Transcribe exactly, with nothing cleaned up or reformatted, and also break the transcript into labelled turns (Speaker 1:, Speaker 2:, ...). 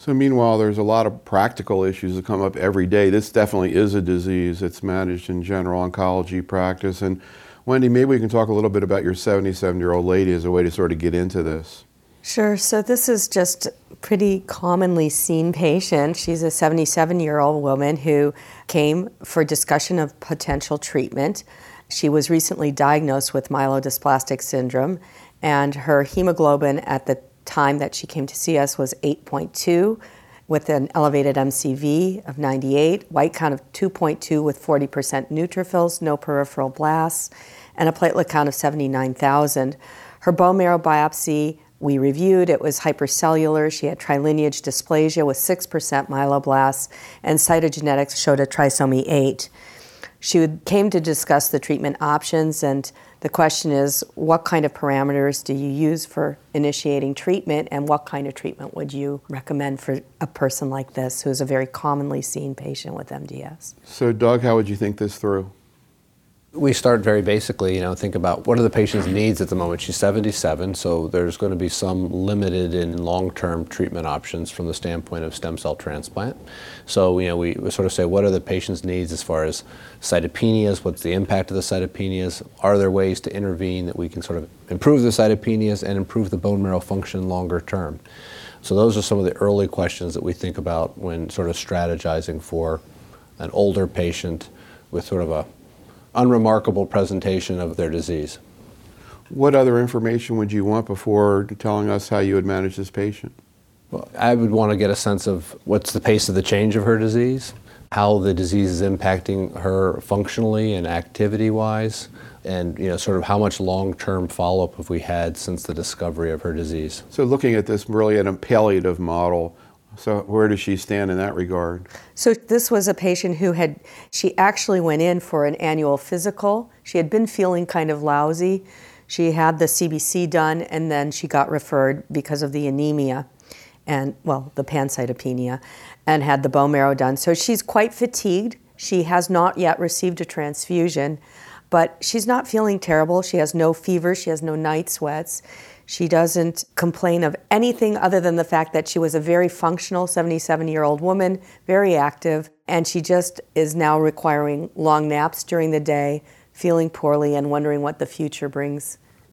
Speaker 1: So meanwhile, there's a lot of practical issues that come up every day. This definitely is a disease that's managed in general oncology practice. And Wendy, maybe we can talk a little bit about your seventy-seven-year-old lady as a way to sort of get into this.
Speaker 2: Sure. So this is just a pretty commonly seen patient. She's a seventy-seven-year-old woman who came for discussion of potential treatment. She was recently diagnosed with myelodysplastic syndrome, and her hemoglobin at the time that she came to see us was eight point two with an elevated M C V of ninety-eight, white count of two point two with forty percent neutrophils, no peripheral blasts, and a platelet count of seventy-nine thousand. Her bone marrow biopsy we reviewed. It was hypercellular. She had trilineage dysplasia with six percent myeloblasts, and cytogenetics showed a trisomy eight. She came to discuss the treatment options, and the question is, what kind of parameters do you use for initiating treatment, and what kind of treatment would you recommend for a person like this, who is a very commonly seen patient with M D S?
Speaker 1: So Doug, how would you think this through?
Speaker 3: We start very basically, you know, think about what are the patient's needs at the moment. She's seventy-seven, so there's going to be some limited and long-term treatment options from the standpoint of stem cell transplant. So, you know, we, we sort of say, what are the patient's needs as far as cytopenias? What's the impact of the cytopenias? Are there ways to intervene that we can sort of improve the cytopenias and improve the bone marrow function longer term? So those are some of the early questions that we think about when sort of strategizing for an older patient with sort of a unremarkable presentation of their disease.
Speaker 1: What other information would you want before telling us how you would manage this patient?
Speaker 3: Well, I would want to get a sense of what's the pace of the change of her disease, how the disease is impacting her functionally and activity-wise, and you know, sort of how much long-term follow-up have we had since the discovery of her disease.
Speaker 1: So looking at this really in a palliative model, so where does she stand in that regard?
Speaker 2: So this was a patient who had, she actually went in for an annual physical. She had been feeling kind of lousy. She had the C B C done, and then she got referred because of the anemia and, well, the pancytopenia, and had the bone marrow done. So she's quite fatigued. She has not yet received a transfusion, but she's not feeling terrible. She has no fever. She has no night sweats. She doesn't complain of anything other than the fact that she was a very functional seventy-seven-year-old woman, very active, and she just is now requiring long naps during the day, feeling poorly, and wondering what the future brings.